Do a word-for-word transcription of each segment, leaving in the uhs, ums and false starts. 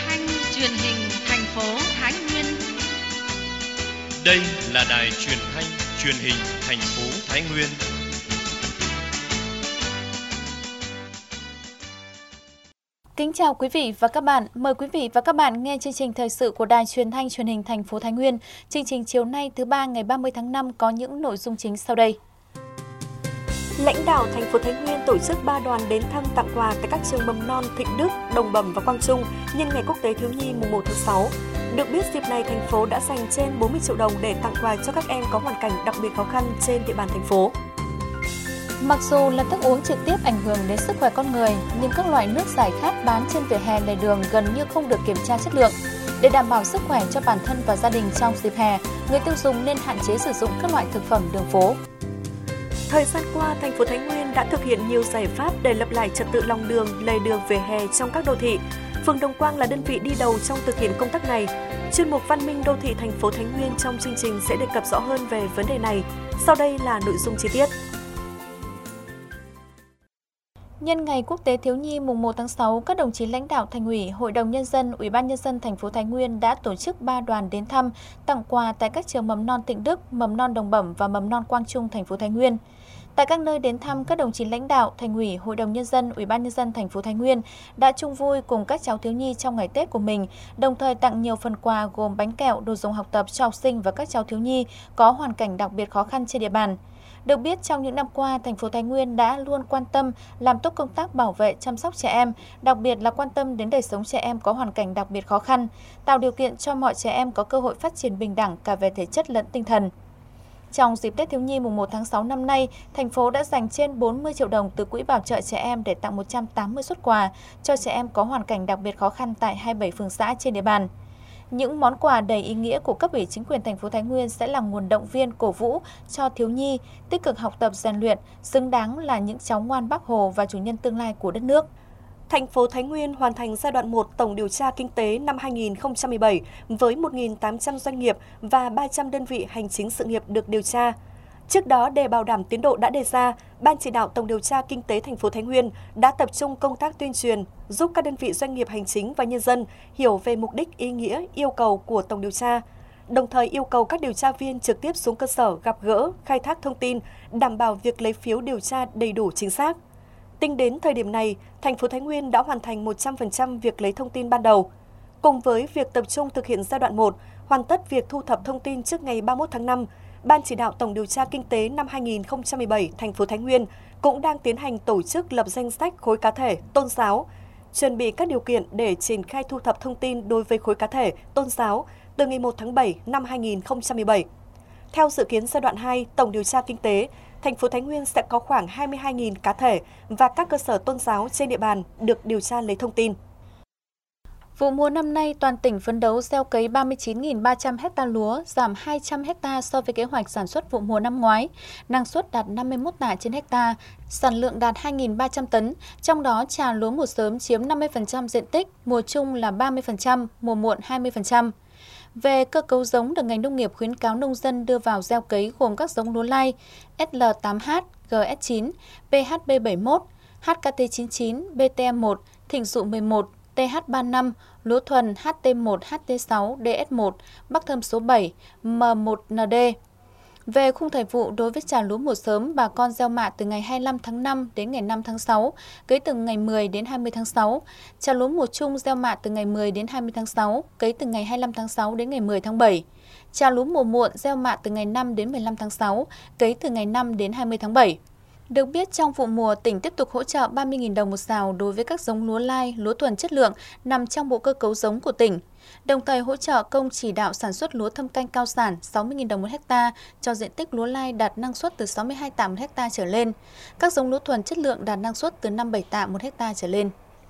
thanh truyền hình thành phố Thái Nguyên. Đây là đài truyền thanh truyền hình thành phố Thái Nguyên. Kính chào quý vị và các bạn. Mời quý vị và các bạn nghe chương trình thời sự của đài truyền thanh truyền hình thành phố Thái Nguyên. Chương trình chiều nay thứ ba ngày ba mươi tháng năm có những nội dung chính sau đây. Lãnh đạo thành phố Thái Nguyên tổ chức ba đoàn đến thăm tặng quà tại các trường mầm non Thịnh Đức, Đồng Bẩm và Quang Trung nhân ngày Quốc tế Thiếu nhi mùng một tháng sáu. Được biết dịp này thành phố đã dành trên bốn mươi triệu đồng để tặng quà cho các em có hoàn cảnh đặc biệt khó khăn trên địa bàn thành phố. Mặc dù là thức uống trực tiếp ảnh hưởng đến sức khỏe con người, nhưng các loại nước giải khát bán trên vỉa hè lề đường gần như không được kiểm tra chất lượng. Để đảm bảo sức khỏe cho bản thân và gia đình trong dịp hè, người tiêu dùng nên hạn chế sử dụng các loại thực phẩm đường phố. Thời gian qua, thành phố Thái Nguyên đã thực hiện nhiều giải pháp để lập lại trật tự lòng đường, lề đường vỉa hè trong các đô thị. Phường Đồng Quang là đơn vị đi đầu trong thực hiện công tác này. Chuyên mục Văn minh đô thị thành phố Thái Nguyên trong chương trình sẽ đề cập rõ hơn về vấn đề này. Sau đây là nội dung chi tiết. Nhân ngày Quốc tế Thiếu nhi mùng một tháng sáu, các đồng chí lãnh đạo Thành ủy, Hội đồng nhân dân, Ủy ban nhân dân thành phố Thái Nguyên đã tổ chức ba đoàn đến thăm, tặng quà tại các trường mầm non Thịnh Đức, mầm non Đồng Bẩm và mầm non Quang Trung thành phố Thái Nguyên. Tại các nơi đến thăm, các đồng chí lãnh đạo Thành ủy, Hội đồng nhân dân, Ủy ban nhân dân thành phố Thái Nguyên đã chung vui cùng các cháu thiếu nhi trong ngày Tết của mình, đồng thời tặng nhiều phần quà gồm bánh kẹo, đồ dùng học tập cho học sinh và các cháu thiếu nhi có hoàn cảnh đặc biệt khó khăn trên địa bàn. Được biết, trong những năm qua, thành phố Thái Nguyên đã luôn quan tâm làm tốt công tác bảo vệ, chăm sóc trẻ em, đặc biệt là quan tâm đến đời sống trẻ em có hoàn cảnh đặc biệt khó khăn, tạo điều kiện cho mọi trẻ em có cơ hội phát triển bình đẳng cả về thể chất lẫn tinh thần. Trong dịp Tết Thiếu nhi mùng một tháng sáu năm nay, thành phố đã dành trên bốn mươi triệu đồng từ Quỹ Bảo trợ Trẻ Em để tặng một trăm tám mươi suất quà cho trẻ em có hoàn cảnh đặc biệt khó khăn tại hai mươi bảy phường xã trên địa bàn. Những món quà đầy ý nghĩa của cấp ủy chính quyền thành phố Thái Nguyên sẽ là nguồn động viên cổ vũ cho thiếu nhi tích cực học tập rèn luyện, xứng đáng là những cháu ngoan Bác Hồ và chủ nhân tương lai của đất nước. Thành phố Thái Nguyên hoàn thành giai đoạn một tổng điều tra kinh tế năm hai nghìn không trăm mười bảy với một nghìn tám trăm doanh nghiệp và ba trăm đơn vị hành chính sự nghiệp được điều tra. Trước đó, để bảo đảm tiến độ đã đề ra, Ban chỉ đạo tổng điều tra kinh tế thành phố Thái Nguyên đã tập trung công tác tuyên truyền, giúp các đơn vị doanh nghiệp hành chính và nhân dân hiểu về mục đích, ý nghĩa, yêu cầu của tổng điều tra, đồng thời yêu cầu các điều tra viên trực tiếp xuống cơ sở gặp gỡ, khai thác thông tin, đảm bảo việc lấy phiếu điều tra đầy đủ chính xác. Tính đến thời điểm này, thành phố Thái Nguyên đã hoàn thành một trăm phần trăm việc lấy thông tin ban đầu. Cùng với việc tập trung thực hiện giai đoạn một, hoàn tất việc thu thập thông tin trước ngày ba mươi mốt tháng năm, Ban chỉ đạo tổng điều tra kinh tế năm hai nghìn không trăm mười bảy thành phố Thái Nguyên cũng đang tiến hành tổ chức lập danh sách khối cá thể, tôn giáo, chuẩn bị các điều kiện để triển khai thu thập thông tin đối với khối cá thể, tôn giáo từ ngày một tháng bảy năm hai nghìn không trăm mười bảy. Theo dự kiến giai đoạn hai tổng điều tra kinh tế, thành phố Thái Nguyên sẽ có khoảng hai mươi hai nghìn cá thể và các cơ sở tôn giáo trên địa bàn được điều tra lấy thông tin. Vụ mùa năm nay, toàn tỉnh phấn đấu gieo cấy ba mươi chín nghìn ba trăm ha lúa, giảm hai trăm ha so với kế hoạch sản xuất vụ mùa năm ngoái. Năng suất đạt năm mươi mốt tạ trên hecta, sản lượng đạt hai nghìn ba trăm tấn, trong đó trà lúa mùa sớm chiếm năm mươi phần trăm diện tích, mùa trung là ba mươi phần trăm, mùa muộn hai mươi phần trăm. Về cơ cấu giống được ngành nông nghiệp khuyến cáo nông dân đưa vào gieo cấy gồm các giống lúa lai S L tám H, G S chín, P H B bảy mươi mốt, H K T chín mươi chín, B T M một, Thịnh Dụ mười một, T H ba mươi lăm, lúa thuần H T một, H T sáu, D S một, Bắc Thơm số bảy, M một N D. Về khung thời vụ đối với trà lúa mùa sớm, bà con gieo mạ từ ngày hai mươi lăm tháng năm đến ngày năm tháng sáu, cấy từ ngày mười đến hai mươi tháng sáu. Trà lúa mùa trung gieo mạ từ ngày mười đến hai mươi tháng sáu, cấy từ ngày hai mươi lăm tháng sáu đến ngày mười tháng bảy. Trà lúa mùa muộn gieo mạ từ ngày năm đến mười lăm tháng sáu, cấy từ ngày năm đến hai mươi tháng bảy. Được biết, trong vụ mùa, tỉnh tiếp tục hỗ trợ ba mươi nghìn đồng một sào đối với các giống lúa lai, lúa thuần chất lượng nằm trong bộ cơ cấu giống của tỉnh. Đồng thời hỗ trợ công chỉ đạo sản xuất lúa thâm canh cao sản sáu mươi nghìn đồng một hecta cho diện tích lúa lai đạt năng suất từ sáu mươi hai tạ một hecta trở lên. Các giống lúa thuần chất lượng đạt năng suất từ năm mươi bảy tạ một hecta trở lên.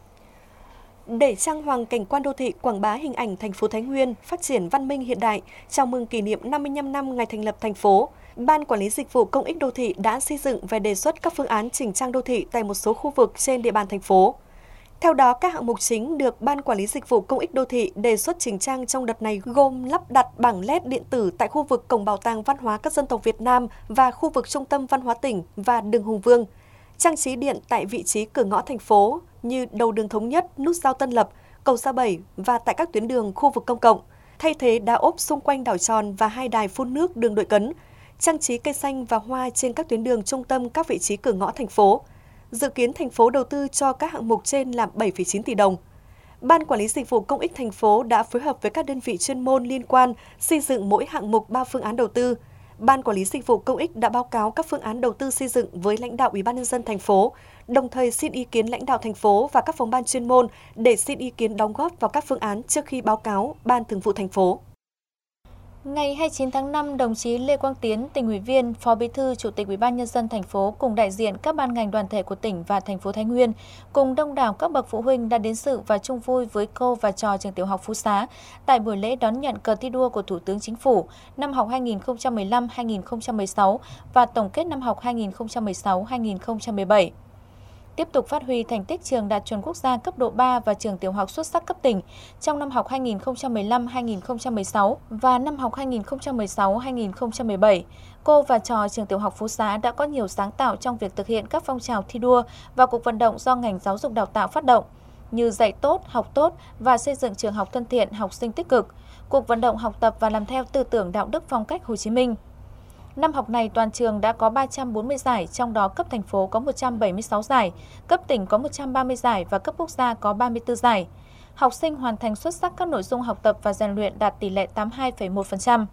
Để trang hoàng cảnh quan đô thị, quảng bá hình ảnh thành phố Thái Nguyên phát triển văn minh hiện đại, chào mừng kỷ niệm năm mươi lăm năm ngày thành lập thành phố, Ban Quản lý Dịch vụ Công ích Đô thị đã xây dựng và đề xuất các phương án chỉnh trang đô thị tại một số khu vực trên địa bàn thành phố. Theo đó, các hạng mục chính được Ban Quản lý Dịch vụ Công ích Đô thị đề xuất chỉnh trang trong đợt này gồm lắp đặt bảng led điện tử tại khu vực Cổng Bảo tàng Văn hóa các dân tộc Việt Nam và khu vực Trung tâm Văn hóa tỉnh và đường Hùng Vương, trang trí điện tại vị trí cửa ngõ thành phố như đầu đường Thống Nhất, nút giao Tân Lập, cầu Sa Bảy và tại các tuyến đường khu vực công cộng, thay thế đá ốp xung quanh đảo tròn và hai đài phun nước đường Đội Cấn, trang trí cây xanh và hoa trên các tuyến đường trung tâm các vị trí cửa ngõ thành phố. Dự kiến thành phố đầu tư cho các hạng mục trên là bảy phẩy chín tỷ đồng. Ban Quản lý Dịch vụ Công ích thành phố đã phối hợp với các đơn vị chuyên môn liên quan xây dựng mỗi hạng mục ba phương án đầu tư. Ban Quản lý Dịch vụ Công ích đã báo cáo các phương án đầu tư xây dựng với lãnh đạo Ủy ban nhân dân thành phố, đồng thời xin ý kiến lãnh đạo thành phố và các phòng ban chuyên môn để xin ý kiến đóng góp vào các phương án trước khi báo cáo Ban Thường vụ thành phố. Ngày hai mươi chín tháng năm, đồng chí Lê Quang Tiến, tỉnh ủy viên, Phó Bí thư, Chủ tịch Ủy ban nhân dân thành phố cùng đại diện các ban ngành đoàn thể của tỉnh và thành phố Thái Nguyên cùng đông đảo các bậc phụ huynh đã đến dự và chung vui với cô và trò trường tiểu học Phú Xá tại buổi lễ đón nhận cờ thi đua của Thủ tướng Chính phủ năm học hai nghìn không trăm mười lăm hai nghìn không trăm mười sáu và tổng kết năm học hai nghìn không trăm mười sáu hai nghìn không trăm mười bảy. Tiếp tục phát huy thành tích trường đạt chuẩn quốc gia cấp độ ba và trường tiểu học xuất sắc cấp tỉnh trong năm học hai nghìn không trăm mười lăm hai nghìn không trăm mười sáu và năm học hai nghìn không trăm mười sáu hai nghìn không trăm mười bảy. Cô và trò trường tiểu học Phú Xá đã có nhiều sáng tạo trong việc thực hiện các phong trào thi đua và cuộc vận động do ngành giáo dục đào tạo phát động, như dạy tốt, học tốt và xây dựng trường học thân thiện, học sinh tích cực, cuộc vận động học tập và làm theo tư tưởng đạo đức phong cách Hồ Chí Minh. Năm học này, toàn trường đã có ba trăm bốn mươi giải, trong đó cấp thành phố có một trăm bảy mươi sáu giải, cấp tỉnh có một trăm ba mươi giải và cấp quốc gia có ba mươi tư giải. Học sinh hoàn thành xuất sắc các nội dung học tập và rèn luyện đạt tỷ lệ tám mươi hai phẩy một phần trăm.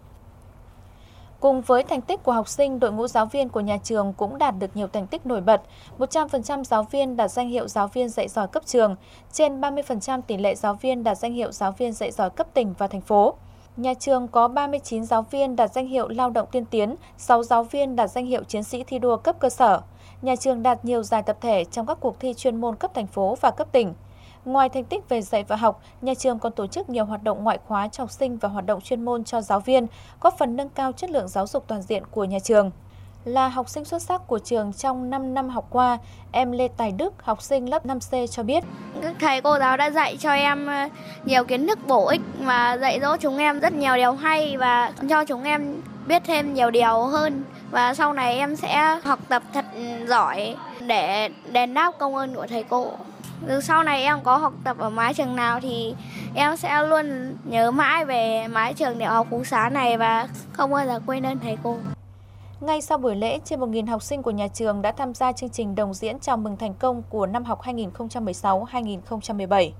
Cùng với thành tích của học sinh, đội ngũ giáo viên của nhà trường cũng đạt được nhiều thành tích nổi bật. một trăm phần trăm giáo viên đạt danh hiệu giáo viên dạy giỏi cấp trường, trên ba mươi phần trăm tỷ lệ giáo viên đạt danh hiệu giáo viên dạy giỏi cấp tỉnh và thành phố. Nhà trường có ba mươi chín giáo viên đạt danh hiệu lao động tiên tiến, sáu giáo viên đạt danh hiệu chiến sĩ thi đua cấp cơ sở. Nhà trường đạt nhiều giải tập thể trong các cuộc thi chuyên môn cấp thành phố và cấp tỉnh. Ngoài thành tích về dạy và học, nhà trường còn tổ chức nhiều hoạt động ngoại khóa cho học sinh và hoạt động chuyên môn cho giáo viên, góp phần nâng cao chất lượng giáo dục toàn diện của nhà trường. Là học sinh xuất sắc của trường trong năm năm học qua, em Lê Tài Đức, học sinh lớp năm C cho biết. Các thầy cô giáo đã dạy cho em nhiều kiến thức bổ ích và dạy dỗ chúng em rất nhiều điều hay và cho chúng em biết thêm nhiều điều hơn. Và sau này em sẽ học tập thật giỏi để đền đáp công ơn của thầy cô. Từ sau này em có học tập ở mái trường nào thì em sẽ luôn nhớ mãi về mái trường tiểu học Phú Xá này và không bao giờ quên ơn thầy cô. Ngay sau buổi lễ, trên một nghìn học sinh của nhà trường đã tham gia chương trình đồng diễn chào mừng thành công của năm học hai nghìn không trăm mười sáu hai nghìn không trăm mười bảy.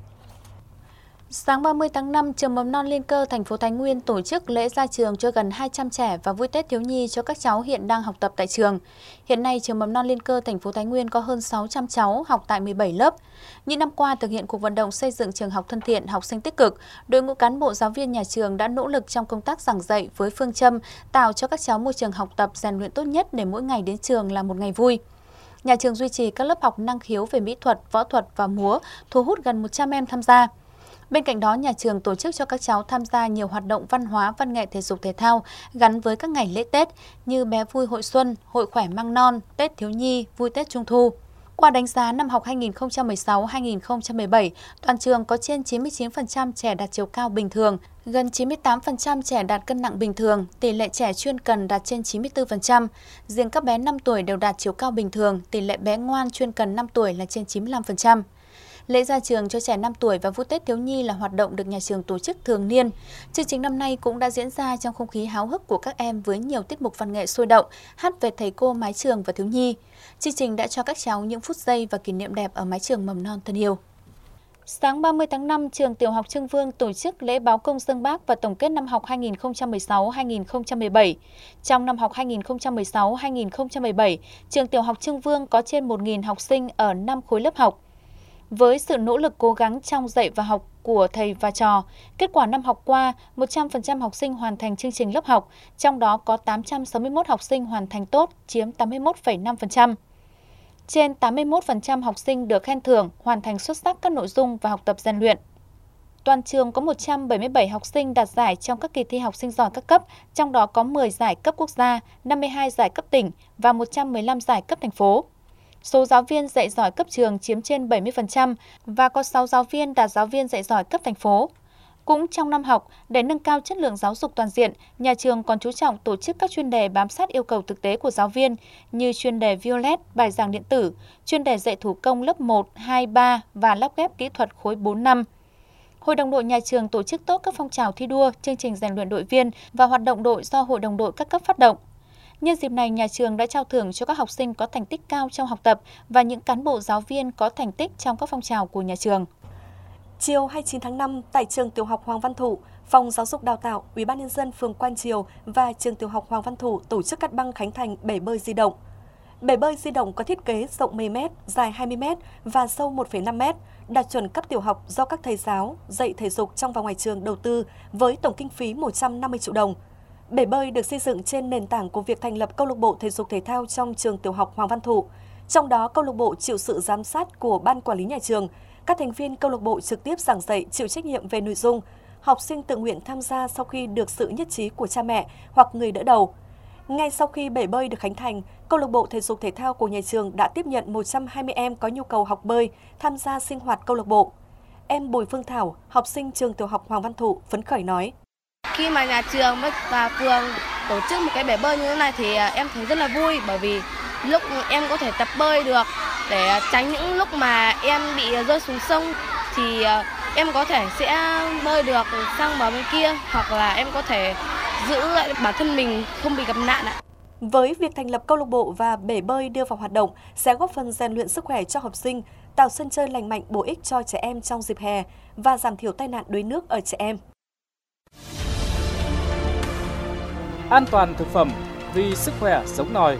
Sáng ba mươi tháng năm, trường Mầm non Liên Cơ thành phố Thái Nguyên tổ chức lễ ra trường cho gần hai trăm trẻ và vui Tết thiếu nhi cho các cháu hiện đang học tập tại trường. Hiện nay, trường Mầm non Liên Cơ thành phố Thái Nguyên có hơn sáu trăm cháu học tại mười bảy lớp. Những năm qua, thực hiện cuộc vận động xây dựng trường học thân thiện, học sinh tích cực, đội ngũ cán bộ giáo viên nhà trường đã nỗ lực trong công tác giảng dạy với phương châm tạo cho các cháu môi trường học tập rèn luyện tốt nhất để mỗi ngày đến trường là một ngày vui. Nhà trường duy trì các lớp học năng khiếu về mỹ thuật, võ thuật và múa, thu hút gần một trăm em tham gia. Bên cạnh đó, nhà trường tổ chức cho các cháu tham gia nhiều hoạt động văn hóa, văn nghệ, thể dục thể thao gắn với các ngày lễ Tết như bé vui hội xuân, hội khỏe măng non, Tết thiếu nhi, vui Tết Trung thu. Qua đánh giá năm học hai nghìn không trăm mười sáu hai nghìn không trăm mười bảy, toàn trường có trên chín mươi chín phần trăm trẻ đạt chiều cao bình thường, gần chín mươi tám phần trăm trẻ đạt cân nặng bình thường, tỷ lệ trẻ chuyên cần đạt trên chín mươi tư phần trăm. Riêng các bé năm tuổi đều đạt chiều cao bình thường, tỷ lệ bé ngoan chuyên cần năm tuổi là trên chín mươi lăm phần trăm. Lễ ra trường cho trẻ năm tuổi và vui Tết thiếu nhi là hoạt động được nhà trường tổ chức thường niên. Chương trình năm nay cũng đã diễn ra trong không khí háo hức của các em với nhiều tiết mục văn nghệ sôi động, hát về thầy cô mái trường và thiếu nhi. Chương trình đã cho các cháu những phút giây và kỷ niệm đẹp ở mái trường mầm non thân yêu. Sáng ba mươi tháng năm, trường tiểu học Trưng Vương tổ chức lễ báo công dâng Bác và tổng kết năm học hai nghìn không trăm mười sáu hai nghìn không trăm mười bảy. Trong năm học hai nghìn không trăm mười sáu hai nghìn không trăm mười bảy, trường tiểu học Trưng Vương có trên một nghìn học sinh ở năm khối lớp học. Với sự nỗ lực cố gắng trong dạy và học của thầy và trò, kết quả năm học qua, một trăm phần trăm học sinh hoàn thành chương trình lớp học, trong đó có tám trăm sáu mươi mốt học sinh hoàn thành tốt, chiếm tám mươi mốt phẩy năm phần trăm. Trên tám mươi mốt phần trăm học sinh được khen thưởng, hoàn thành xuất sắc các nội dung và học tập rèn luyện. Toàn trường có một trăm bảy mươi bảy học sinh đạt giải trong các kỳ thi học sinh giỏi các cấp, trong đó có mười giải cấp quốc gia, năm mươi hai giải cấp tỉnh và một trăm mười lăm giải cấp thành phố. Số giáo viên dạy giỏi cấp trường chiếm trên bảy mươi phần trăm và có sáu giáo viên đạt giáo viên dạy giỏi cấp thành phố. Cũng trong năm học, để nâng cao chất lượng giáo dục toàn diện, nhà trường còn chú trọng tổ chức các chuyên đề bám sát yêu cầu thực tế của giáo viên như chuyên đề Violet, bài giảng điện tử, chuyên đề dạy thủ công lớp một, hai, ba và lắp ghép kỹ thuật khối bốn năm. Hội đồng đội nhà trường tổ chức tốt các phong trào thi đua, chương trình rèn luyện đội viên và hoạt động đội do Hội đồng đội các cấp phát động. Nhân dịp này, nhà trường đã trao thưởng cho các học sinh có thành tích cao trong học tập và những cán bộ giáo viên có thành tích trong các phong trào của nhà trường. Chiều hai mươi chín tháng năm, tại trường tiểu học Hoàng Văn Thụ, Phòng Giáo dục Đào tạo, Ủy ban nhân dân phường Quan Triều và trường tiểu học Hoàng Văn Thụ tổ chức cắt băng khánh thành bể bơi di động. Bể bơi di động có thiết kế rộng mười mét, dài hai mươi mét và sâu một phẩy năm mét, đạt chuẩn cấp tiểu học do các thầy giáo dạy thể dục trong và ngoài trường đầu tư với tổng kinh phí một trăm năm mươi triệu đồng. Bể bơi được xây dựng trên nền tảng của việc thành lập câu lạc bộ thể dục thể thao trong trường tiểu học Hoàng Văn Thụ. Trong đó, câu lạc bộ chịu sự giám sát của ban quản lý nhà trường. Các thành viên câu lạc bộ trực tiếp giảng dạy, chịu trách nhiệm về nội dung. Học sinh tự nguyện tham gia sau khi được sự nhất trí của cha mẹ hoặc người đỡ đầu. Ngay sau khi bể bơi được khánh thành, câu lạc bộ thể dục thể thao của nhà trường đã tiếp nhận một trăm hai mươi em có nhu cầu học bơi tham gia sinh hoạt câu lạc bộ. Em Bùi Phương Thảo, học sinh trường tiểu học Hoàng Văn Thụ phấn khởi nói: Khi mà nhà trường và phường tổ chức một cái bể bơi như thế này thì em thấy rất là vui, bởi vì lúc em có thể tập bơi được để tránh những lúc mà em bị rơi xuống sông thì em có thể sẽ bơi được sang bờ bên kia, hoặc là em có thể giữ lại bản thân mình không bị gặp nạn ạ. Với việc thành lập câu lạc bộ và bể bơi đưa vào hoạt động sẽ góp phần rèn luyện sức khỏe cho học sinh, tạo sân chơi lành mạnh bổ ích cho trẻ em trong dịp hè và giảm thiểu tai nạn đuối nước ở trẻ em. An toàn thực phẩm vì sức khỏe sống nòi.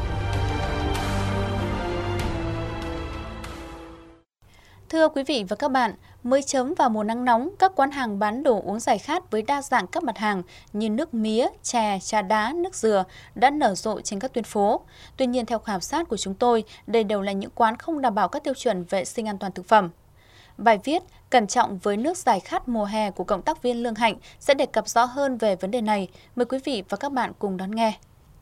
Thưa quý vị và các bạn, mới chớm vào mùa nắng nóng, các quán hàng bán đồ uống giải khát với đa dạng các mặt hàng như nước mía, chè, trà đá, nước dừa đã nở rộ trên các tuyến phố. Tuy nhiên, theo khảo sát của chúng tôi, đây đều là những quán không đảm bảo các tiêu chuẩn vệ sinh an toàn thực phẩm. Bài viết Cẩn trọng với nước giải khát mùa hè của cộng tác viên Lương Hạnh sẽ đề cập rõ hơn về vấn đề này. Mời quý vị và các bạn cùng đón nghe.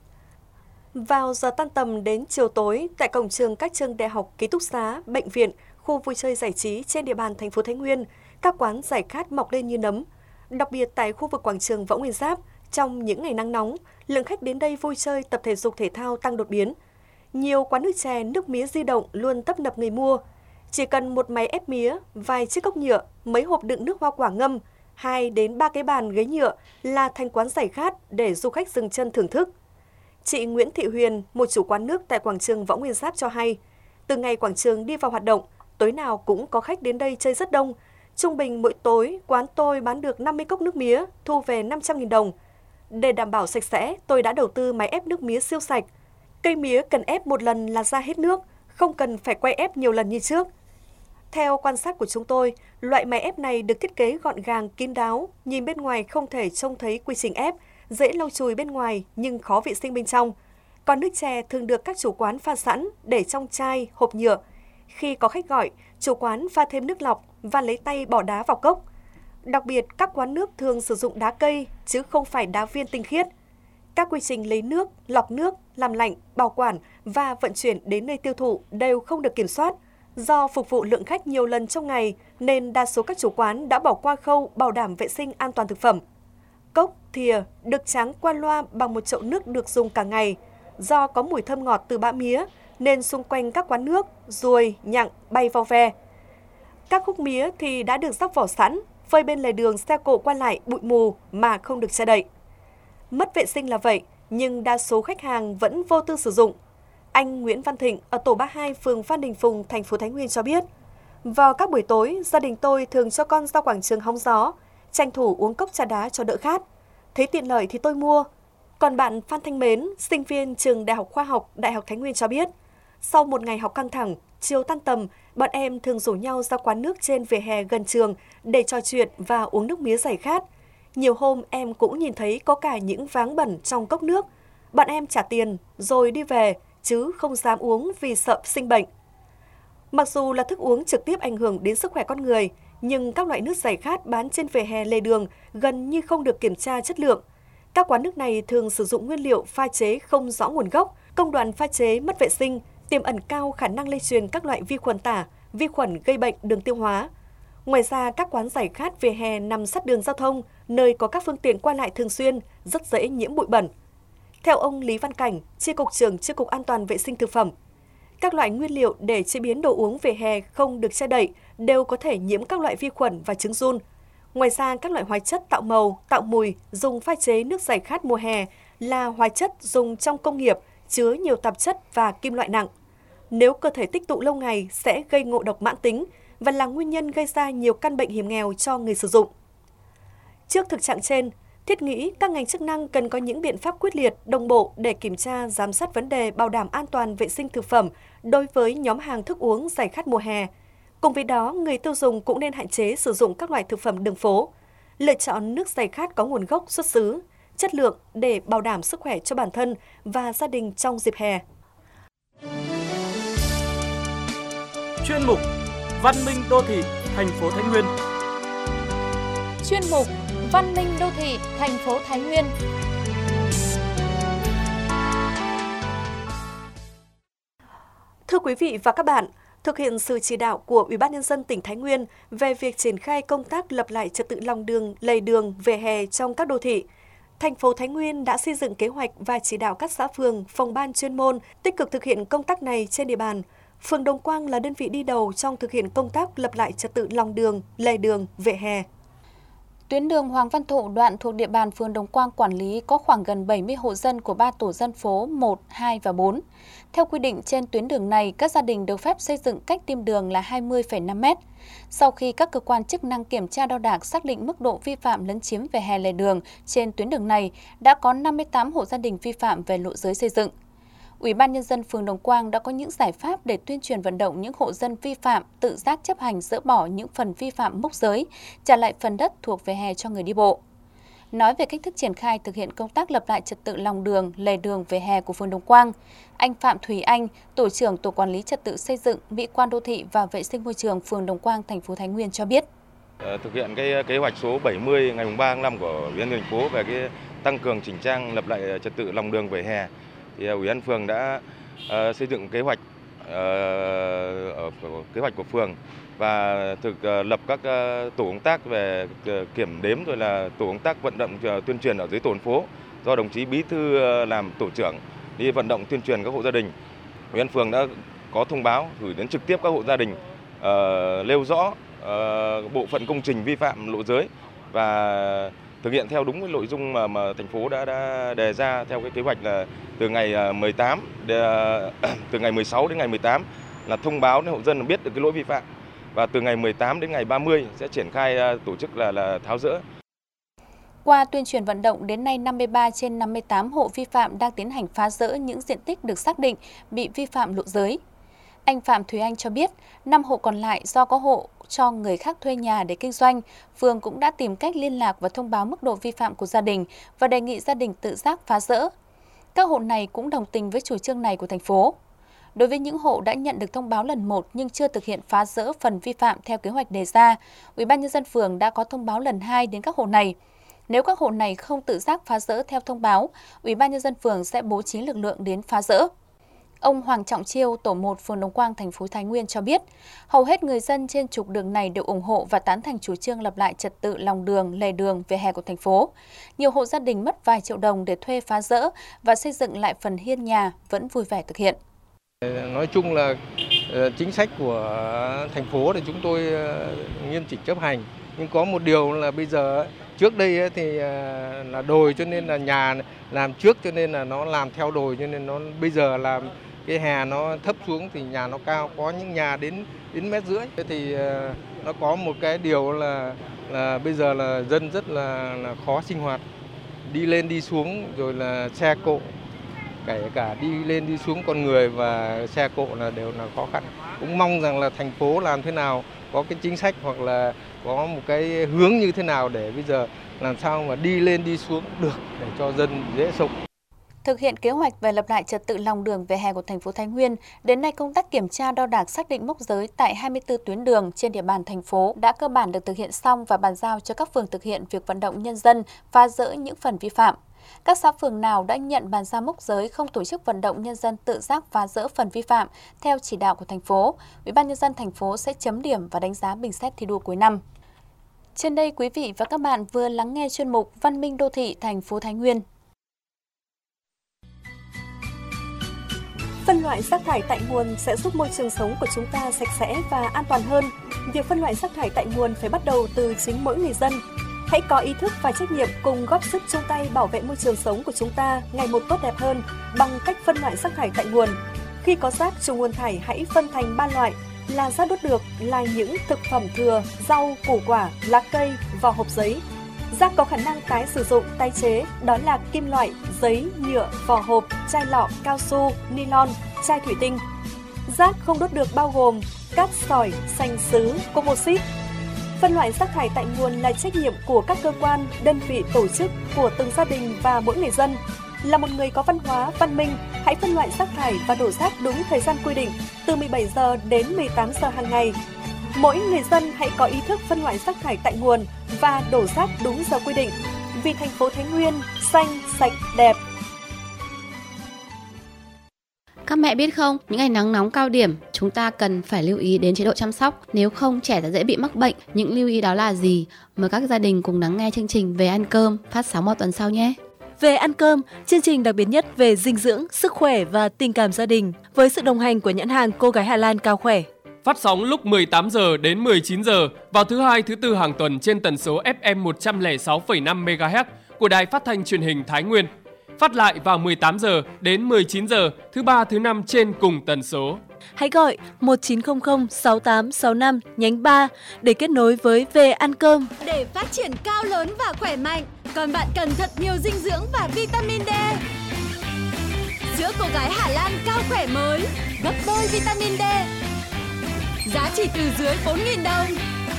Vào giờ tan tầm đến chiều tối, tại cổng trường các trường đại học, ký túc xá, bệnh viện, khu vui chơi giải trí trên địa bàn thành phố Thái Nguyên, các quán giải khát mọc lên như nấm. Đặc biệt tại khu vực quảng trường Võ Nguyên Giáp, trong những ngày nắng nóng, lượng khách đến đây vui chơi, tập thể dục thể thao tăng đột biến. Nhiều quán nước chè, nước mía di động luôn tấp nập người mua. Chỉ cần một máy ép mía, vài chiếc cốc nhựa, mấy hộp đựng nước hoa quả ngâm, hai đến ba cái bàn ghế nhựa là thành quán giải khát để du khách dừng chân thưởng thức. Chị Nguyễn Thị Huyền, một chủ quán nước tại quảng trường Võ Nguyên Giáp cho hay, từ ngày quảng trường đi vào hoạt động, tối nào cũng có khách đến đây chơi rất đông. Trung bình mỗi tối, quán tôi bán được năm mươi cốc nước mía, thu về năm trăm nghìn đồng. Để đảm bảo sạch sẽ, tôi đã đầu tư máy ép nước mía siêu sạch. Cây mía cần ép một lần là ra hết nước, không cần phải quay ép nhiều lần như trước. Theo quan sát của chúng tôi, loại máy ép này được thiết kế gọn gàng, kín đáo, nhìn bên ngoài không thể trông thấy quy trình ép, dễ lau chùi bên ngoài nhưng khó vệ sinh bên trong. Còn nước chè thường được các chủ quán pha sẵn để trong chai, hộp nhựa. Khi có khách gọi, chủ quán pha thêm nước lọc và lấy tay bỏ đá vào cốc. Đặc biệt, các quán nước thường sử dụng đá cây chứ không phải đá viên tinh khiết. Các quy trình lấy nước, lọc nước, làm lạnh, bảo quản và vận chuyển đến nơi tiêu thụ đều không được kiểm soát. Do phục vụ lượng khách nhiều lần trong ngày nên đa số các chủ quán đã bỏ qua khâu bảo đảm vệ sinh an toàn thực phẩm. Cốc, thìa được tráng qua loa bằng một chậu nước được dùng cả ngày. Do có mùi thơm ngọt từ bã mía nên xung quanh các quán nước, ruồi, nhặng bay vo ve. Các khúc mía thì đã được róc vỏ sẵn, phơi bên lề đường xe cộ qua lại bụi mù mà không được che đậy. Mất vệ sinh là vậy, nhưng đa số khách hàng vẫn vô tư sử dụng. Anh Nguyễn Văn Thịnh ở tổ ba mươi hai phường Phan Đình Phùng, thành phố Thái Nguyên cho biết, vào các buổi tối, gia đình tôi thường cho con ra quảng trường hóng gió, tranh thủ uống cốc trà đá cho đỡ khát. Thấy tiện lợi thì tôi mua. Còn bạn Phan Thanh Mến, sinh viên trường Đại học Khoa học Đại học Thái Nguyên cho biết, sau một ngày học căng thẳng, chiều tan tầm, bọn em thường rủ nhau ra quán nước trên vỉa hè gần trường để trò chuyện và uống nước mía giải khát. Nhiều hôm em cũng nhìn thấy có cả những váng bẩn trong cốc nước. Bọn em trả tiền rồi đi về, chứ không dám uống vì sợ sinh bệnh. Mặc dù là thức uống trực tiếp ảnh hưởng đến sức khỏe con người, nhưng các loại nước giải khát bán trên vỉa hè lề đường gần như không được kiểm tra chất lượng. Các quán nước này thường sử dụng nguyên liệu pha chế không rõ nguồn gốc, công đoạn pha chế mất vệ sinh, tiềm ẩn cao khả năng lây truyền các loại vi khuẩn tả, vi khuẩn gây bệnh đường tiêu hóa. Ngoài ra, các quán giải khát vỉa hè nằm sát đường giao thông, nơi có các phương tiện qua lại thường xuyên, rất dễ nhiễm bụi bẩn. Theo ông Lý Văn Cảnh, Chi cục trưởng Chi cục An toàn vệ sinh thực phẩm, các loại nguyên liệu để chế biến đồ uống vỉa hè không được che đậy đều có thể nhiễm các loại vi khuẩn và trứng giun. Ngoài ra, các loại hóa chất tạo màu, tạo mùi dùng pha chế nước giải khát mùa hè là hóa chất dùng trong công nghiệp, chứa nhiều tạp chất và kim loại nặng. Nếu cơ thể tích tụ lâu ngày sẽ gây ngộ độc mãn tính và là nguyên nhân gây ra nhiều căn bệnh hiểm nghèo cho người sử dụng. Trước thực trạng trên, thiết nghĩ các ngành chức năng cần có những biện pháp quyết liệt, đồng bộ để kiểm tra, giám sát vấn đề bảo đảm an toàn vệ sinh thực phẩm đối với nhóm hàng thức uống giải khát mùa hè. Cùng với đó, người tiêu dùng cũng nên hạn chế sử dụng các loại thực phẩm đường phố, lựa chọn nước giải khát có nguồn gốc xuất xứ, chất lượng để bảo đảm sức khỏe cho bản thân và gia đình trong dịp hè. Chuyên mục Văn minh đô thị thành phố Thái Nguyên. Chuyên mục Văn minh đô thị thành phố Thái Nguyên. Thưa quý vị và các bạn, thực hiện sự chỉ đạo của Ủy ban Nhân dân tỉnh Thái Nguyên về việc triển khai công tác lập lại trật tự lòng đường, lề đường, vỉa hè trong các đô thị, thành phố Thái Nguyên đã xây dựng kế hoạch và chỉ đạo các xã phường, phòng ban chuyên môn tích cực thực hiện công tác này trên địa bàn. Phường Đồng Quang là đơn vị đi đầu trong thực hiện công tác lập lại trật tự lòng đường, lề đường, vỉa hè. Tuyến đường Hoàng Văn Thụ đoạn thuộc địa bàn phường Đồng Quang quản lý có khoảng gần bảy mươi hộ dân của ba tổ dân phố một, hai và bốn. Theo quy định trên tuyến đường này, các gia đình được phép xây dựng cách tim đường là hai mươi phẩy năm mét. Sau khi các cơ quan chức năng kiểm tra đo đạc xác định mức độ vi phạm lấn chiếm vỉa hè lề đường trên tuyến đường này, đã có năm mươi tám hộ gia đình vi phạm về lộ giới xây dựng. Ủy ban Nhân dân phường Đồng Quang đã có những giải pháp để tuyên truyền vận động những hộ dân vi phạm tự giác chấp hành dỡ bỏ những phần vi phạm mốc giới, trả lại phần đất thuộc vỉa hè cho người đi bộ. Nói về cách thức triển khai thực hiện công tác lập lại trật tự lòng đường, lề đường, vỉa hè của phường Đồng Quang, anh Phạm Thùy Anh, tổ trưởng tổ quản lý trật tự xây dựng, mỹ quan đô thị và vệ sinh môi trường phường Đồng Quang, thành phố Thái Nguyên cho biết. Thực hiện cái kế hoạch số bảy mươi ngày ba tháng năm của Ủy ban nhân dân thành phố về cái tăng cường chỉnh trang lập lại trật tự lòng đường vỉa hè, thì Ủy ban phường đã uh, xây dựng kế hoạch uh, ở kế hoạch của phường và thực uh, lập các uh, tổ công tác về uh, kiểm đếm rồi là tổ công tác vận động uh, tuyên truyền ở dưới tổ dân phố do đồng chí bí thư uh, làm tổ trưởng đi vận động tuyên truyền các hộ gia đình. Ủy ban phường đã có thông báo gửi đến trực tiếp các hộ gia đình uh, nêu rõ uh, bộ phận công trình vi phạm lộ giới và thực hiện theo đúng cái nội dung mà, mà thành phố đã, đã đề ra theo cái kế hoạch là từ ngày mười tám từ ngày mười sáu đến ngày mười tám là thông báo đến hộ dân biết được cái lỗi vi phạm và từ ngày mười tám đến ngày ba mươi sẽ triển khai tổ chức là là tháo dỡ. Qua tuyên truyền vận động, đến nay năm mươi ba trên năm mươi tám hộ vi phạm đang tiến hành phá dỡ những diện tích được xác định bị vi phạm lộ giới. Anh Phạm Thùy Anh cho biết, năm hộ còn lại do có hộ cho người khác thuê nhà để kinh doanh, phường cũng đã tìm cách liên lạc và thông báo mức độ vi phạm của gia đình và đề nghị gia đình tự giác phá dỡ. Các hộ này cũng đồng tình với chủ trương này của thành phố. Đối với những hộ đã nhận được thông báo lần một nhưng chưa thực hiện phá dỡ phần vi phạm theo kế hoạch đề ra, Ủy ban Nhân dân phường đã có thông báo lần hai đến các hộ này. Nếu các hộ này không tự giác phá dỡ theo thông báo, Ủy ban Nhân dân phường sẽ bố trí lực lượng đến phá dỡ. Ông Hoàng Trọng Chiêu, tổ một phường Đồng Quang, thành phố Thái Nguyên cho biết, hầu hết người dân trên trục đường này đều ủng hộ và tán thành chủ trương lập lại trật tự lòng đường, lề đường, vỉa hè của thành phố. Nhiều hộ gia đình mất vài triệu đồng để thuê phá dỡ và xây dựng lại phần hiên nhà vẫn vui vẻ thực hiện. Nói chung là chính sách của thành phố thì chúng tôi nghiêm chỉnh chấp hành. Nhưng có một điều là bây giờ trước đây thì là đồi cho nên là nhà làm trước cho nên là nó làm theo đồi cho nên nó bây giờ làm cái hè nó thấp xuống thì nhà nó cao, có những nhà đến đến mét rưỡi. Thì nó có một cái điều là là bây giờ là dân rất là, là khó sinh hoạt, đi lên đi xuống rồi là xe cộ, kể cả đi lên đi xuống con người và xe cộ là đều là khó khăn. Cũng mong rằng là thành phố làm thế nào có cái chính sách hoặc là có một cái hướng như thế nào để bây giờ làm sao mà đi lên đi xuống được để cho dân dễ sống. Thực hiện kế hoạch về lập lại trật tự lòng đường vỉa hè của thành phố Thái Nguyên, đến nay công tác kiểm tra đo đạc xác định mốc giới tại hai mươi tư tuyến đường trên địa bàn thành phố đã cơ bản được thực hiện xong và bàn giao cho các phường thực hiện việc vận động nhân dân phá dỡ những phần vi phạm. Các xã phường nào đã nhận bàn giao mốc giới không tổ chức vận động nhân dân tự giác phá dỡ phần vi phạm theo chỉ đạo của thành phố, Ủy ban Nhân dân thành phố sẽ chấm điểm và đánh giá bình xét thi đua cuối năm. Trên đây, quý vị và các bạn vừa lắng nghe chuyên mục Văn minh đô thị thành phố Thái Nguyên. Phân loại rác thải tại nguồn sẽ giúp môi trường sống của chúng ta sạch sẽ và an toàn hơn. việc phân loại rác thải tại nguồn phải bắt đầu từ chính mỗi người dân. Hãy có ý thức và trách nhiệm cùng góp sức chung tay bảo vệ môi trường sống của chúng ta ngày một tốt đẹp hơn bằng cách phân loại rác thải tại nguồn. Khi có rác trong nguồn thải hãy phân thành ba loại là rác đốt được là những thực phẩm thừa, rau, củ quả, lá cây, vỏ hộp giấy. Rác có khả năng tái sử dụng, tái chế đó là kim loại, giấy, nhựa, vỏ hộp, chai lọ, cao su, nylon, chai thủy tinh. Rác không đốt được bao gồm cát sỏi, sành sứ, composite. Phân loại rác thải tại nguồn là trách nhiệm của các cơ quan, đơn vị, tổ chức, của từng gia đình và mỗi người dân. Là một người có văn hóa, văn minh, hãy phân loại rác thải và đổ rác đúng thời gian quy định, từ mười bảy giờ đến mười tám giờ hàng ngày. Mỗi người dân hãy có ý thức phân loại rác thải tại nguồn và đổ rác đúng giờ quy định. Vì thành phố Thái Nguyên xanh, sạch, đẹp. Các mẹ biết không, những ngày nắng nóng cao điểm, chúng ta cần phải lưu ý đến chế độ chăm sóc, nếu không trẻ sẽ dễ bị mắc bệnh. Những lưu ý đó là gì? Mời các gia đình cùng lắng nghe chương trình Về ăn cơm phát sóng vào tuần sau nhé. Về ăn cơm, chương trình đặc biệt nhất về dinh dưỡng, sức khỏe và tình cảm gia đình với sự đồng hành của nhãn hàng Cô gái Hà Lan Cao Khỏe. Phát sóng lúc mười tám giờ đến mười chín giờ vào thứ hai, thứ tư hàng tuần trên tần số ép em một trăm lẻ sáu phẩy năm mê ga héc của Đài Phát thanh Truyền hình Thái Nguyên. Phát lại vào mười tám giờ đến mười chín giờ thứ ba, thứ năm trên cùng tần số. Hãy gọi một chín không không sáu tám sáu năm nhánh ba để kết nối với Về ăn cơm. Để phát triển cao lớn và khỏe mạnh, còn bạn cần thật nhiều dinh dưỡng và vitamin D. Sữa Cô gái Hà Lan Cao Khỏe mới, gấp đôi vitamin D. Giá chỉ từ dưới bốn nghìn đồng.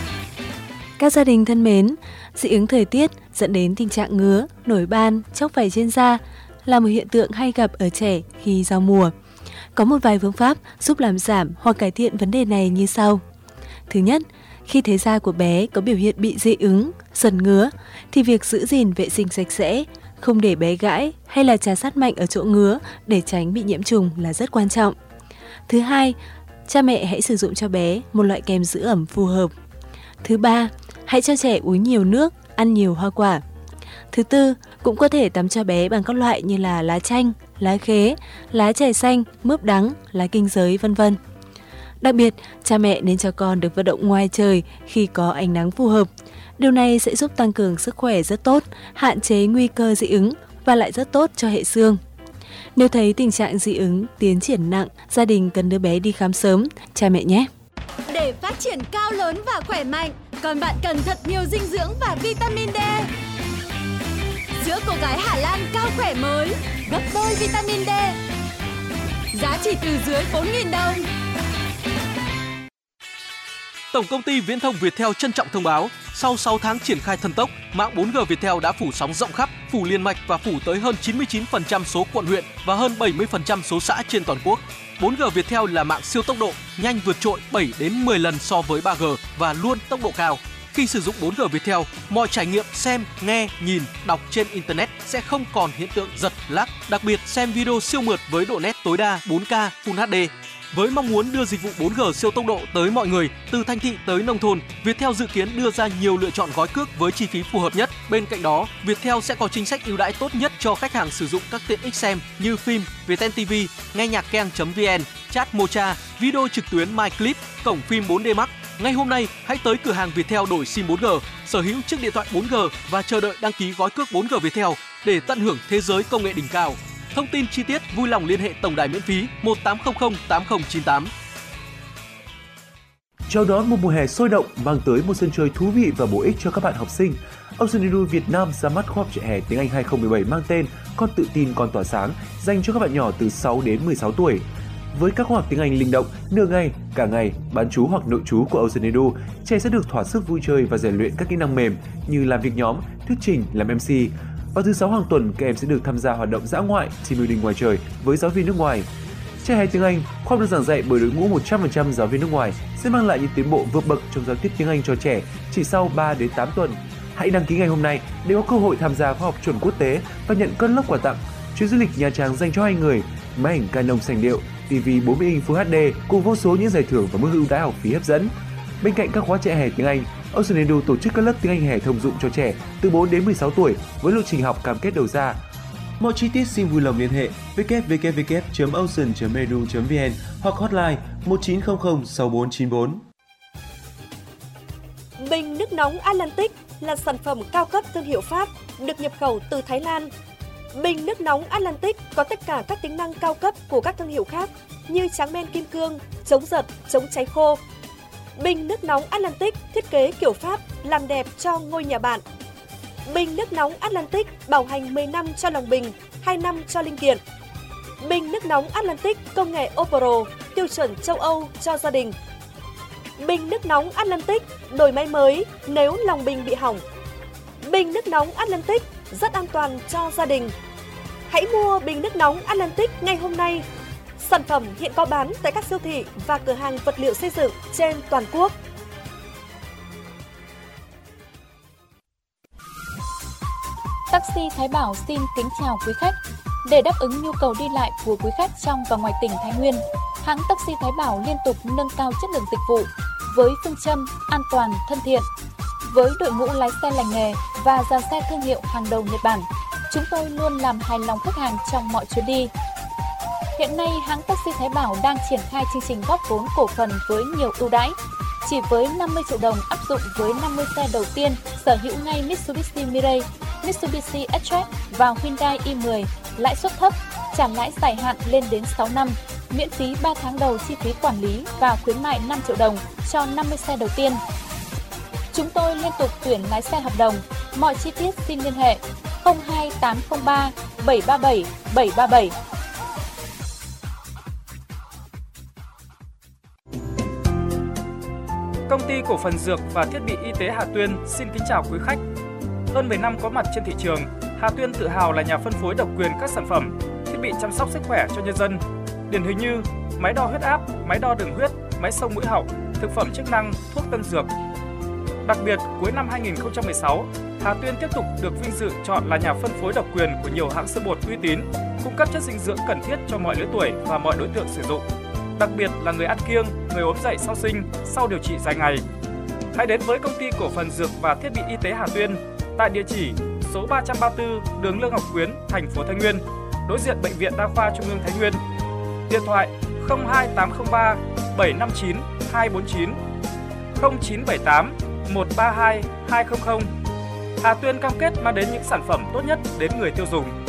Các gia đình thân mến, dị ứng thời tiết dẫn đến tình trạng ngứa, nổi ban, chóc vảy trên da là một hiện tượng hay gặp ở trẻ khi giao mùa. Có một vài phương pháp giúp làm giảm hoặc cải thiện vấn đề này như sau. Thứ nhất, khi thấy da của bé có biểu hiện bị dị ứng, sần ngứa, thì việc giữ gìn vệ sinh sạch sẽ, không để bé gãi hay là trà sát mạnh ở chỗ ngứa để tránh bị nhiễm trùng là rất quan trọng. Thứ hai, cha mẹ hãy sử dụng cho bé một loại kem giữ ẩm phù hợp. Thứ ba, hãy cho trẻ uống nhiều nước, ăn nhiều hoa quả. Thứ tư, cũng có thể tắm cho bé bằng các loại như là lá chanh, lá khế, lá chè xanh, mướp đắng, lá kinh giới, vân vân. Đặc biệt, cha mẹ nên cho con được vận động ngoài trời khi có ánh nắng phù hợp. Điều này sẽ giúp tăng cường sức khỏe rất tốt, hạn chế nguy cơ dị ứng và lại rất tốt cho hệ xương. Nếu thấy tình trạng dị ứng tiến triển nặng, gia đình cần đưa bé đi khám sớm, cha mẹ nhé. Để phát triển cao lớn và khỏe mạnh, còn bạn cần thật nhiều dinh dưỡng và vitamin D. Sữa Cô gái Hà Lan Cao Khỏe mới, gấp đôi vitamin D. Giá chỉ từ dưới bốn nghìn đồng. Tổng công ty Viễn thông Viettel trân trọng thông báo, sau sáu tháng triển khai thần tốc, mạng bốn G Viettel đã phủ sóng rộng khắp, phủ liên mạch và phủ tới hơn chín mươi chín phần trăm số quận huyện và hơn bảy mươi phần trăm số xã trên toàn quốc. bốn G Viettel là mạng siêu tốc độ, nhanh vượt trội bảy đến mười lần so với ba G và luôn tốc độ cao. Khi sử dụng bốn G Viettel, mọi trải nghiệm xem, nghe, nhìn, đọc trên Internet sẽ không còn hiện tượng giật, lag, đặc biệt xem video siêu mượt với độ nét tối đa bốn K Full hát đê. Với mong muốn đưa dịch vụ bốn G siêu tốc độ tới mọi người, từ thành thị tới nông thôn, Viettel dự kiến đưa ra nhiều lựa chọn gói cước với chi phí phù hợp nhất. Bên cạnh đó, Viettel sẽ có chính sách ưu đãi tốt nhất cho khách hàng sử dụng các tiện ích xem như phim, Viettel ti vi, nghe nhạc keng chấm vn, chat Mocha, video trực tuyến MyClip, cổng phim bốn D Max. Ngay hôm nay, hãy tới cửa hàng Viettel đổi sim bốn G, sở hữu chiếc điện thoại bốn G và chờ đợi đăng ký gói cước bốn G Viettel để tận hưởng thế giới công nghệ đỉnh cao. Thông tin chi tiết vui lòng liên hệ tổng đài miễn phí một tám không không tám không chín tám. Chào đón một mùa hè sôi động mang tới một sân chơi thú vị và bổ ích cho các bạn học sinh. Ocean Edu Việt Nam ra mắt khóa học trại hè tiếng Anh hai không một bảy mang tên Con tự tin con tỏa sáng dành cho các bạn nhỏ từ sáu đến mười sáu tuổi. Với các khóa học tiếng Anh linh động, nửa ngày, cả ngày, bán trú hoặc nội trú của Ocean Edu, trẻ sẽ được thỏa sức vui chơi và rèn luyện các kỹ năng mềm như làm việc nhóm, thuyết trình, làm em xê. Vào thứ sáu hàng tuần, các em sẽ được tham gia hoạt động dã ngoại, team building ngoài trời với giáo viên nước ngoài. Trại hè tiếng Anh, khóa học được giảng dạy bởi đội ngũ một trăm phần trăm giáo viên nước ngoài sẽ mang lại những tiến bộ vượt bậc trong giao tiếp tiếng Anh cho trẻ chỉ sau ba đến tám tuần. Hãy đăng ký ngày hôm nay để có cơ hội tham gia khóa học chuẩn quốc tế và nhận cân lốc quà tặng. Chuyến du lịch Nha Trang dành cho hai người, máy ảnh Canon sành điệu, ti vi bốn mươi inch Full hát đê cùng vô số những giải thưởng và mức ưu đãi học phí hấp dẫn. Bên cạnh các khóa trại hè tiếng Anh, Ocean Edu tổ chức các lớp tiếng Anh hè thông dụng cho trẻ từ bốn đến mười sáu tuổi với lộ trình học cam kết đầu ra. Mọi chi tiết xin vui lòng liên hệ w w w chấm ocean chấm edu chấm vn hoặc hotline một chín không không sáu bốn chín bốn. nước nóng Atlantic là sản phẩm cao cấp thương hiệu Pháp, được nhập khẩu từ Thái Lan. Bình nước nóng Atlantic có tất cả các tính năng cao cấp của các thương hiệu khác như tráng men kim cương, chống giật, chống cháy khô. Bình nước nóng Atlantic thiết kế kiểu Pháp làm đẹp cho ngôi nhà bạn. Bình nước nóng Atlantic bảo hành mười năm cho lòng bình, hai năm cho linh kiện. Bình nước nóng Atlantic công nghệ Opro, tiêu chuẩn châu Âu cho gia đình. Bình nước nóng Atlantic đổi máy mới nếu lòng bình bị hỏng. Bình nước nóng Atlantic rất an toàn cho gia đình. Hãy mua bình nước nóng Atlantic ngay hôm nay. Sản phẩm hiện có bán tại các siêu thị và cửa hàng vật liệu xây dựng trên toàn quốc. Taxi Thái Bảo xin kính chào quý khách. Để đáp ứng nhu cầu đi lại của quý khách trong và ngoài tỉnh Thái Nguyên, hãng Taxi Thái Bảo liên tục nâng cao chất lượng dịch vụ với phương châm an toàn, thân thiện. Với đội ngũ lái xe lành nghề và dàn xe thương hiệu hàng đầu Nhật Bản, chúng tôi luôn làm hài lòng khách hàng trong mọi chuyến đi. Hiện nay, hãng Taxi Thái Bảo đang triển khai chương trình góp vốn cổ phần với nhiều ưu đãi. Chỉ với năm mươi triệu đồng áp dụng với năm mươi xe đầu tiên sở hữu ngay Mitsubishi Mirage, Mitsubishi X-Track và Hyundai i mười, lãi suất thấp, trả lãi dài hạn lên đến sáu năm, miễn phí ba tháng đầu chi phí quản lý và khuyến mại năm triệu đồng cho năm mươi xe đầu tiên. Chúng tôi liên tục tuyển lái xe hợp đồng. Mọi chi tiết xin liên hệ không hai tám không ba bảy ba bảy bảy ba bảy. Công ty cổ phần dược và thiết bị y tế Hà Tuyên xin kính chào quý khách. Hơn mười năm có mặt trên thị trường, Hà Tuyên tự hào là nhà phân phối độc quyền các sản phẩm, thiết bị chăm sóc sức khỏe cho nhân dân. Điển hình như máy đo huyết áp, máy đo đường huyết, máy xông mũi họng, thực phẩm chức năng, thuốc tân dược. Đặc biệt, cuối năm hai nghìn không trăm mười sáu, Hà Tuyên tiếp tục được vinh dự chọn là nhà phân phối độc quyền của nhiều hãng sữa bột uy tín, cung cấp chất dinh dưỡng cần thiết cho mọi lứa tuổi và mọi đối tượng sử dụng. Đặc biệt là người ăn kiêng, người ốm dậy sau sinh, sau điều trị dài ngày. Hãy đến với công ty cổ phần dược và thiết bị y tế Hà Tuyên tại địa chỉ số ba trăm ba mươi tư đường Lương Ngọc Quyến, thành phố Thái Nguyên, đối diện Bệnh viện Đa khoa Trung ương Thái Nguyên. Điện thoại không hai tám không ba bảy năm chín hai bốn chín, không chín bảy tám một ba hai hai không không. Hà Tuyên cam kết mang đến những sản phẩm tốt nhất đến người tiêu dùng.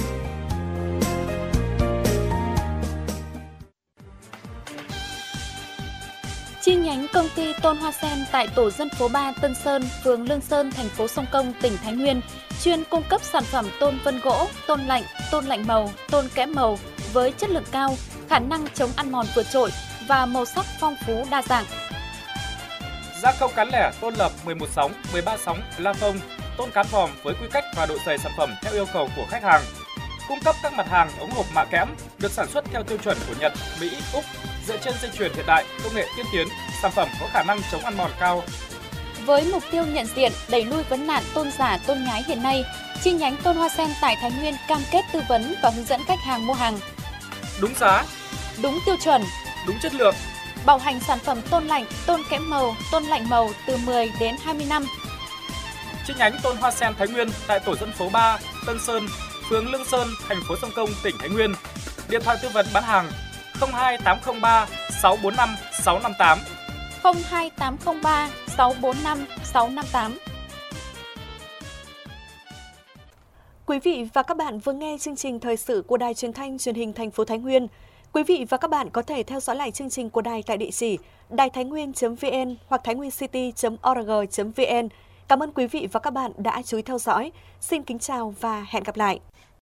Chi nhánh công ty Tôn Hoa Sen tại tổ dân phố ba Tân Sơn, phường Lương Sơn, thành phố Sông Công, tỉnh Thái Nguyên, chuyên cung cấp sản phẩm tôn vân gỗ, tôn lạnh, tôn lạnh màu, tôn kẽm màu với chất lượng cao, khả năng chống ăn mòn vượt trội và màu sắc phong phú đa dạng. Gia công cán lẻ tôn lập mười một sóng, mười ba sóng, la phông, tôn cán vòm với quy cách và độ dày sản phẩm theo yêu cầu của khách hàng. Cung cấp các mặt hàng ống hộp mạ kẽm được sản xuất theo tiêu chuẩn của Nhật, Mỹ, Úc, dựa trên dây chuyền hiện đại, công nghệ tiên tiến, sản phẩm có khả năng chống ăn mòn cao. Với mục tiêu nhận diện, đẩy lui vấn nạn tôn giả, tôn nhái hiện nay, chi nhánh Tôn Hoa Sen tại Thái Nguyên cam kết tư vấn và hướng dẫn khách hàng mua hàng đúng giá, đúng tiêu chuẩn, đúng chất lượng, bảo hành sản phẩm tôn lạnh, tôn kẽm màu, tôn lạnh màu từ mười đến hai mươi năm. Chi nhánh Tôn Hoa Sen Thái Nguyên tại tổ dân phố ba, Tân Sơn, phường Lương Sơn, thành phố Sông Công, tỉnh Thái Nguyên. Điện thoại tư vấn bán hàng không hai tám không ba sáu bốn năm sáu năm tám, không hai tám không ba sáu bốn năm sáu năm tám. Quý vị và các bạn vừa nghe chương trình thời sự của Đài Truyền thanh Truyền hình thành phố Thái Nguyên. Quý vị và các bạn có thể theo dõi lại chương trình của đài tại địa chỉ đài thái nguyên chấm vn hoặc thái nguyên city chấm org chấm vn. Cảm ơn quý vị và các bạn đã chú ý theo dõi. Xin kính chào và hẹn gặp lại.